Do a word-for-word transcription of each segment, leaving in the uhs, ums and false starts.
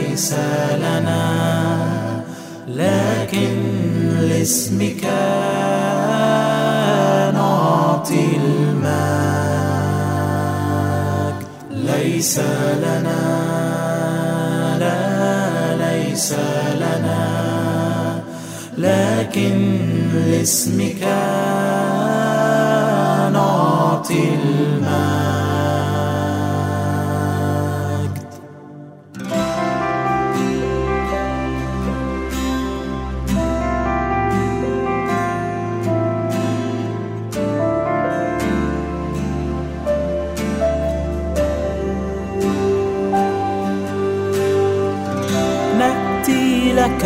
ليس لنا لكن لاسمك نعطي المجد. ليس لنا لا ليس لنا لكن لاسمك نعطي المجد. نأتي لك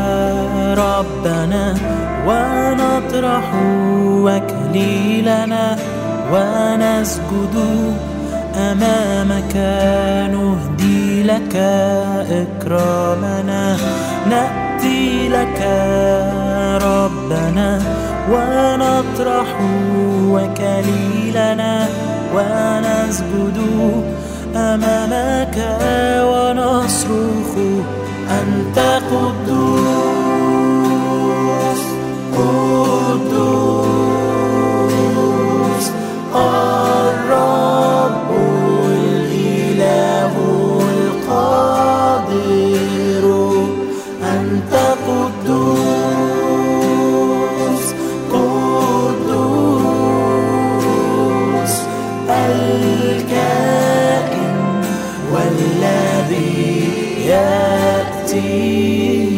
ربنا ونطرح وكليلنا ونسجد أمامك نهدي لك إكرامنا. نأتي لك ربنا ونطرح وكليلنا ونسجد أمامك ونصرخ أنت قدوس قدوس الرب الإله القادر. أنت قدوس قدوس الكائن والذي يأتي.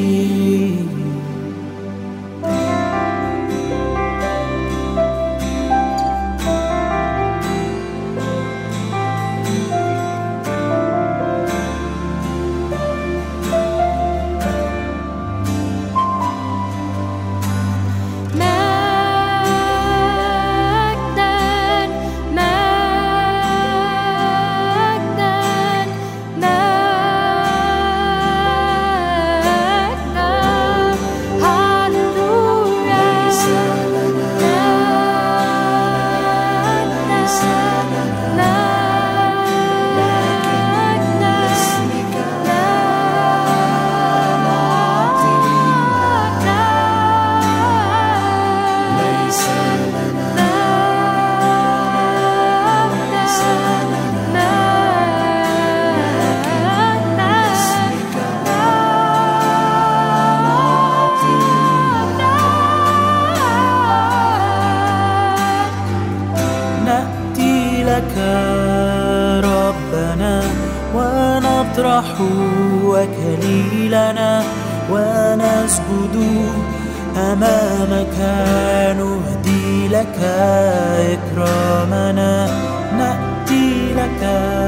ربنا ونطرح وكليلنا ونسجد أمامك نهدي لك إكرامنا. نأتي لك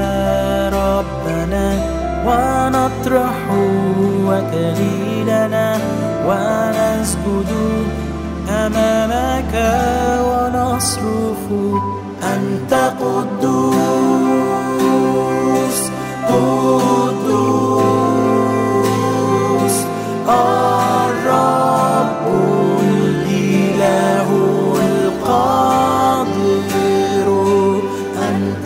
ربنا ونطرح وكليلنا ونسجد أمامك ونصرخ أنت قدوس قدوس الرب الإله القادر. أنت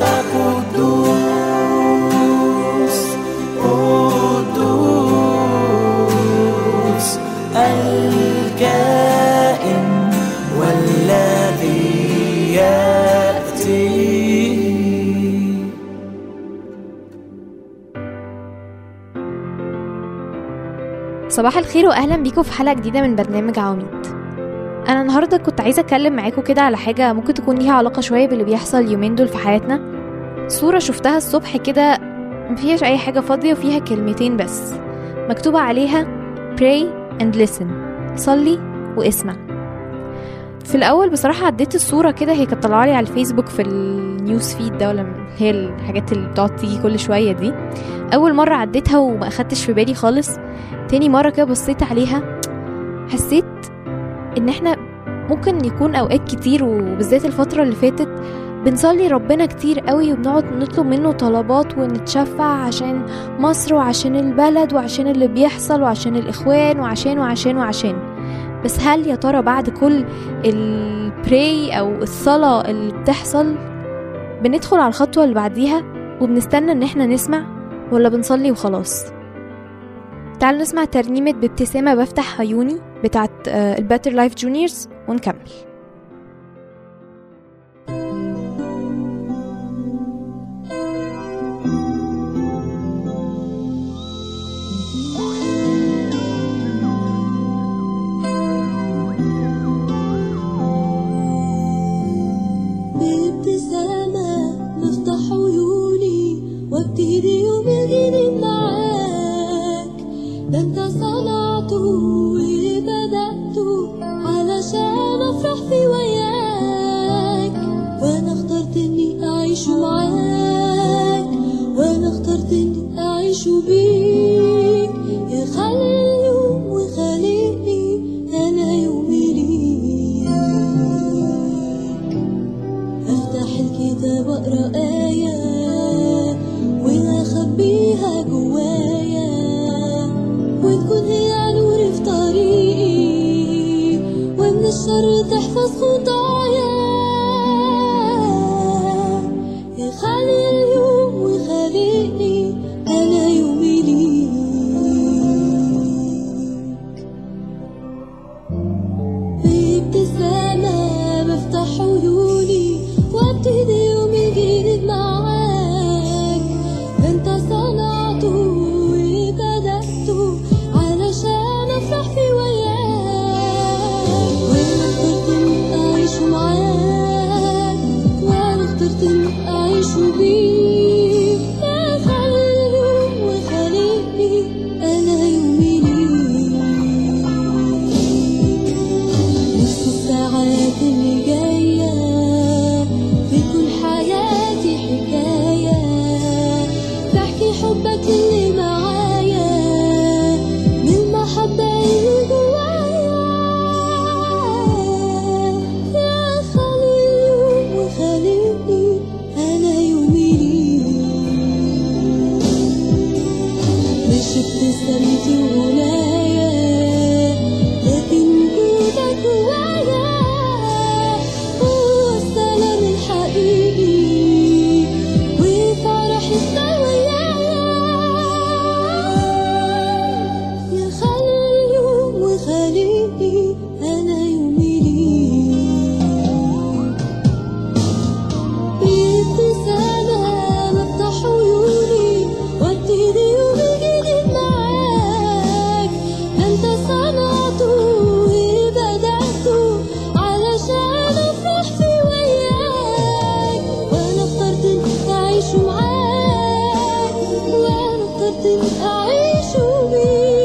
قدوس قدوس الكائن والذي يأتي. صباح الخير واهلا بيكم في حلقه جديده من برنامج عواميد. انا النهارده كنت عايزه اتكلم معاكم كده على حاجه ممكن تكون ليها علاقه شويه باللي بيحصل اليومين دول في حياتنا. صوره شفتها الصبح كده مفيهاش اي حاجه فاضيه وفيها كلمتين بس مكتوبه عليها pray and listen، صلي واسمع. في الاول بصراحه عديت الصوره كده، هي كانت طالعه لي على الفيسبوك في النيوز فيد ده، ولا هي الحاجات اللي بتقعد تيجي كل شويه دي. اول مره عديتها وما اخدتش في بالي خالص، تاني مرة كده بصيت عليها حسيت ان احنا ممكن يكون اوقات كتير وبالذات الفترة اللي فاتت بنصلي ربنا كتير قوي وبنقعد نطلب منه طلبات ونتشفع عشان مصر وعشان البلد وعشان اللي بيحصل وعشان الاخوان وعشان وعشان وعشان بس هل يا ترى بعد كل البراي او الصلاة اللي بتحصل بندخل على الخطوة اللي بعديها وبنستنى ان احنا نسمع، ولا بنصلي وخلاص؟ تعالوا نسمع ترنيمة بابتسامة بفتح عيوني بتاعت الباتر لايف جونيورز ونكمل. وابتدي يوم جديد معاك، ده انت صنعته وبدأته علشان افرح في وياك، وانا اخترت اني اعيش معاك، وانا اخترت اني اعيش بيك. يا خلي اليوم وخليني انا يومي ليك، افتح الكتاب واقرا آية واخبيها جوايا، وتكون هي نور في طريقي، ومن الشر تحفظ خطايا. يا خلي اليوم وخليني انا يومي ليك، بابتسامة بفتح عيوني وابتدي يومي جديد معاك، انت صنعته وبدأته علشان افرح في وياك، وانا اخترت اني اعيش معاك، وانا اخترت اني اعيش بيك. يا خلي اليوم وخليني انا يومي ليك، نص الساعات اللي جاية بتكون حياتي حكاية، حبك اللي معايا من المحبة اللي جوايا. يا خلي اليوم وخليني أنا يومي ليك، مش ابتسامتي وغنايا لكن وجودك جوايا هو السلام الحقيقي وفرح السوية. خليني أنا يومي ليك، بابتسامة بفتح عيوني وابتدي يوم جديد معاك، أنت صنعته وبدأته علشان أفرح في وياك، وأنا اخترت إني أعيش معاك، وأنا اخترت إني أعيش بيك.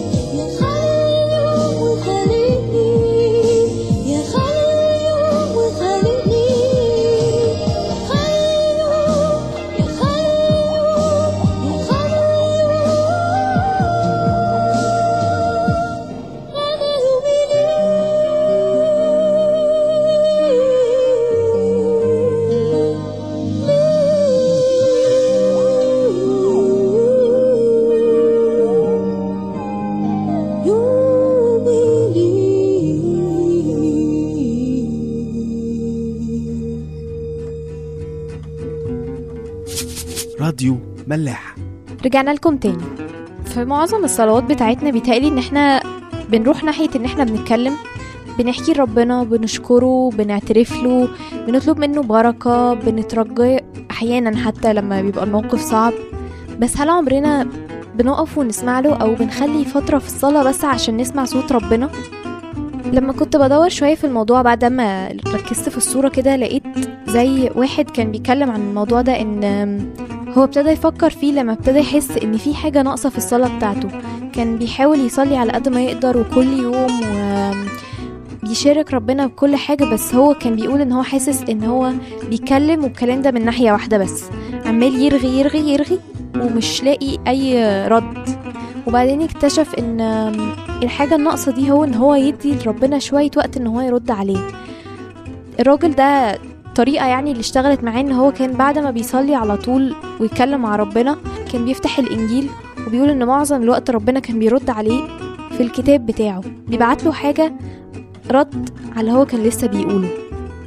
راديو ملاح. رجعنا لكم تاني. في معظم الصلوات بتاعتنا بيتهيألي ان احنا بنروح ناحية ان احنا بنتكلم، بنحكي ربنا، بنشكره، بنعترف له، بنطلب منه بركة، بنترجى احيانا حتى لما بيبقى الموقف صعب. بس هل عمرنا بنقف ونسمع له او بنخلي فترة في الصلاة بس عشان نسمع صوت ربنا؟ لما كنت بدور شوية في الموضوع بعد ما ركزت في الصورة كده، لقيت زي واحد كان بيتكلم عن الموضوع ده، ان هو ابتدى يفكر فيه لما ابتدى يحس ان في حاجة ناقصة في الصلاة بتاعته. كان بيحاول يصلي على قد ما يقدر وكل يوم وبيشارك ربنا بكل حاجة، بس هو كان بيقول ان هو حاسس ان هو بيكلم والكلام ده من ناحية واحدة بس، عمال يرغي يرغي يرغي ومش لاقي اي رد. وبعدين اكتشف ان الحاجة الناقصة دي هو ان هو يدي لربنا شوية وقت ان هو يرد عليه. الراجل ده طريقة يعني اللي اشتغلت معاه ان هو كان بعد ما بيصلي على طول ويتكلم مع ربنا كان بيفتح الانجيل، وبيقول ان معظم الوقت ربنا كان بيرد عليه في الكتاب بتاعه، بيبعت له حاجة رد على اللي هو كان لسه بيقوله.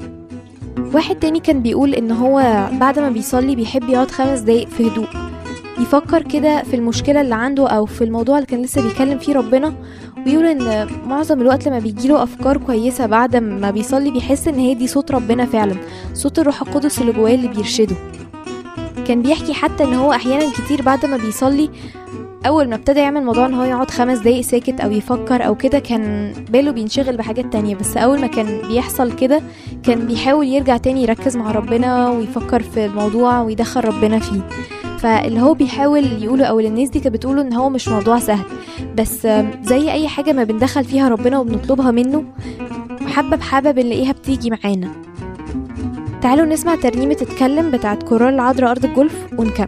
واحد تاني كان بيقول ان هو بعد ما بيصلي بيحب يقعد خمس دقايق في هدوء، يفكر كده في المشكلة اللي عنده أو في الموضوع اللي كان لسه بيكلم فيه ربنا، ويقول إن معظم الوقت لما بيجيله أفكار كويسة بعد ما بيصلي بيحس إن هي دي صوت ربنا فعلا، صوت الروح القدس اللي جواه اللي بيرشده. كان بيحكي حتى إن هو أحيانا كتير بعد ما بيصلي أول ما ابتدى يعمل موضوع إن هو يقعد خمس دقايق ساكت أو يفكر أو كده كان باله بينشغل بحاجات تانية، بس أول ما كان بيحصل كده كان بيحاول يرجع تاني يركز مع ربنا ويفكر في الموضوع ويدخل ربنا فيه. فاللي هو بيحاول يقوله أو الناس دي كانت بتقوله إن هو مش موضوع سهل، بس زي أي حاجة ما بندخل فيها ربنا وبنطلبها منه حبة بحبة بنلاقيها بتيجي معانا. تعالوا نسمع ترنيمة تتكلم بتاعت كورال العذراء أرض الجولف ونكمل.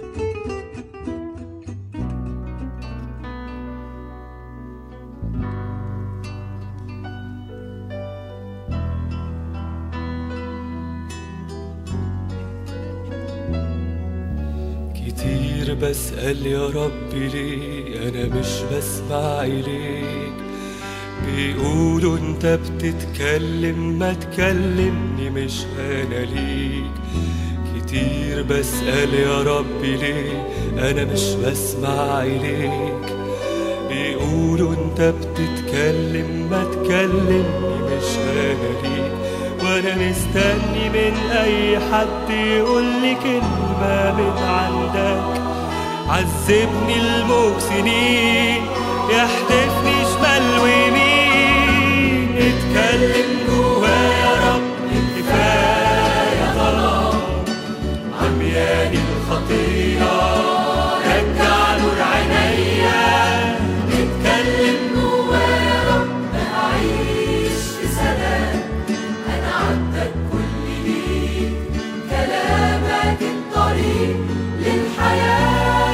كتير بسأل يا ربي ليه أنا مش بسمع إليك، بيقولوا انت بتتكلم ما تكلمني مش أنا ليك. كتير بسأل يا ربي ليه أنا مش بسمع إليك، بيقولوا انت بتتكلم ما تكلمني مش أنا ليك. وانا مستني من اي حد يقولي كلمة من عندك، عذبني الموج سنين يحدفني شمال ويمين. اتكلم جوايا يا رب كفاية ظلام، عمياني الخطية رجع نور عينيا. اتكلم جوايا يا رب أعيش في سلام، أنا عبدك كل ليك، كلامك الطريق للحياة.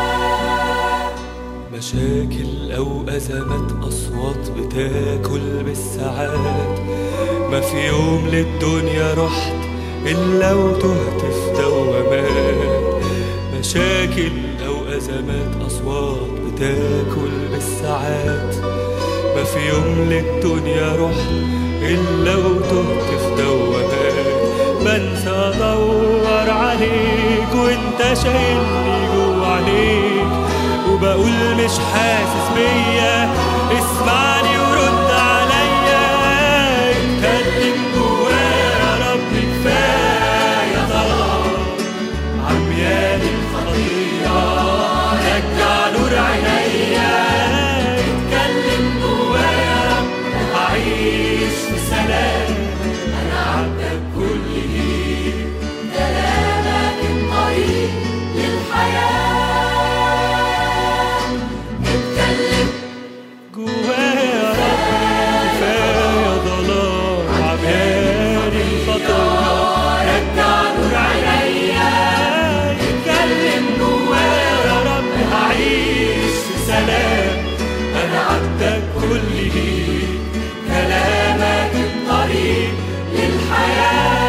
مشاكل أو أزمات أصوات بتاكل بالساعات، ما في يوم للدنيا رحت إلا وتهت في دوامات. مشاكل أو أزمات أصوات بتاكل بالساعات، ما في يوم للدنيا رحت إلا وتهت في دوامات. بنسى أدور عليك وانت شايلني جوا عليك، وبقول مش حاسس بيا اسمعني ورد عليا. اتكلم جوايا يا رب كفاية ظلام، عمياني الخطية رجع نور عينيا. اتكلم جوايا يا رب أعيش في سلام، أنا عبدك كل ليك، كلامك الطريق للحياة. اتكلم جوايا يا رب كفاية ظلام، عمياني الخطية رجع نور عينيا. اتكلم جوايا يا رب أعيش في سلام، أنا عبدك كل ليك، كلامك الطريق للحياة.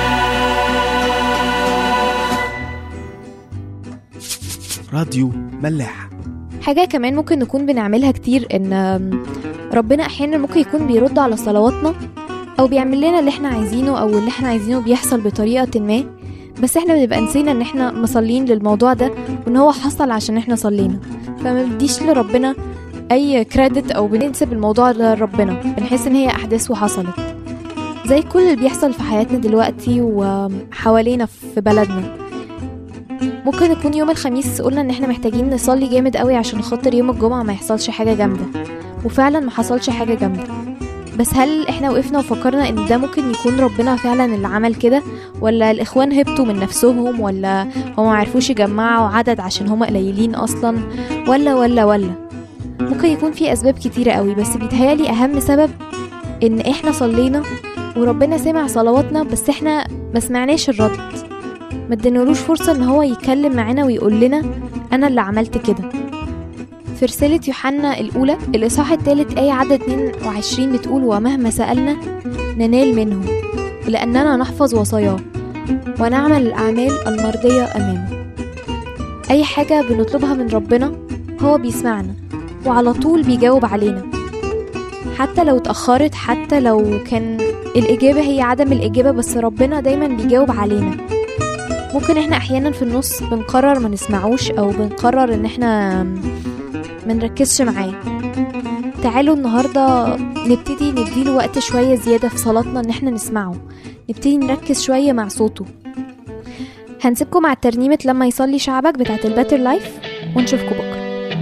راديو ملاح. حاجة كمان ممكن نكون بنعملها كتير ان ربنا احيانا ممكن يكون بيرد على صلواتنا او بيعمل لنا اللي احنا عايزينه او اللي احنا عايزينه بيحصل بطريقة ما، بس احنا بنبقى نسينا ان احنا مصلين للموضوع ده وان هو حصل عشان احنا صلينا، فما بديش لربنا اي كريدت او بننسب الموضوع لربنا، بنحس ان هي احداث وحصلت زي كل اللي بيحصل في حياتنا دلوقتي وحوالينا في بلدنا. ممكن يكون يوم الخميس قلنا ان احنا محتاجين نصلي جامد قوي عشان خاطر يوم الجمعة ما يحصلش حاجة جامدة، وفعلا ما حصلش حاجة جامدة، بس هل احنا وقفنا وفكرنا ان ده ممكن يكون ربنا فعلا اللي عمل كده، ولا الاخوان هبطوا من نفسهم، ولا هم ما عرفوش يجمعوا عدد عشان هم قليلين اصلا، ولا ولا ولا ممكن يكون في اسباب كتيرة قوي، بس بيتهيالي اهم سبب ان احنا صلينا وربنا سمع صلواتنا بس احنا ما سمعناش الرد، ما ادينالوش فرصة ان هو يتكلم معنا ويقول لنا انا اللي عملت كده. في رسالة يوحنا الأولى الإصحاح الثالث آية عدد اثنين وعشرين بتقول ومهما سألنا ننال منه لأننا نحفظ وصاياه ونعمل الأعمال المرضية أمامه. أي حاجة بنطلبها من ربنا هو بيسمعنا وعلى طول بيجاوب علينا، حتى لو اتأخرت، حتى لو كان الإجابة هي عدم الإجابة، بس ربنا دايما بيجاوب علينا. ممكن احنا احيانا في النص بنقرر ما نسمعوش او بنقرر ان احنا ما نركزش معاه. تعالوا النهاردة نبتدي نديله وقت شوية زيادة في صلاتنا ان احنا نسمعه، نبتدي نركز شوية مع صوته. هنسيبكم مع الترنيمة لما يصلي شعبك بتاعت الباتر لايف، ونشوفكم بكرة.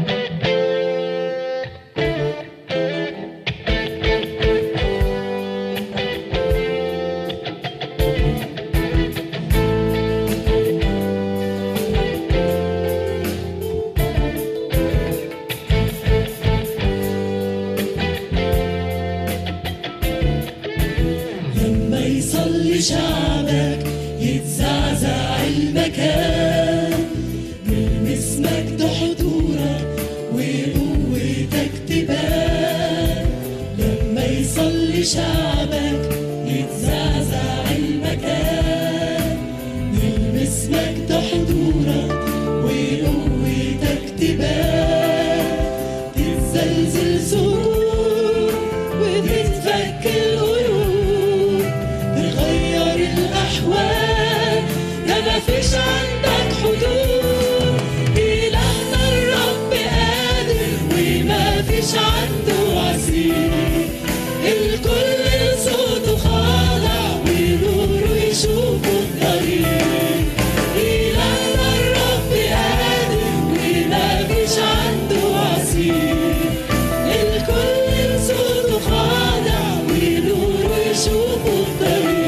يصلي شعبك يتزعزع المكان، نلمس مجد حضورك وقوتك تبان. لما يصلي شعبك يتزعزع المكان، نلمس مجد حضورك وقوتك تبان. تتزلزل سور وتتفك القيود، تغير الأحوال، ده مفيش عندك حدود. إلهنا الرب قادر ومفيش عنده عسير، الكل صوته خاضع ونوره يشوفه الطريق. إلهنا الرب قادر ومفيش عنده عسير، الكل صوته خاضع ونوره يشوفه الطريق.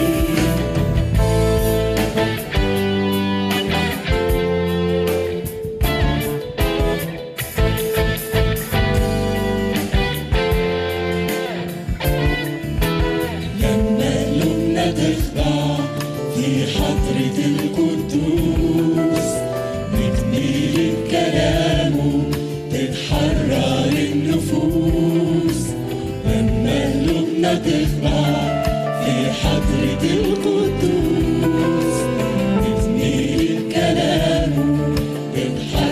تخضع في حضرة القدوس، نكمل كلامه تتحرر النفوس. لما قلوبنا تخضع في حضرة القدوس، نكمل كلامه تتحرر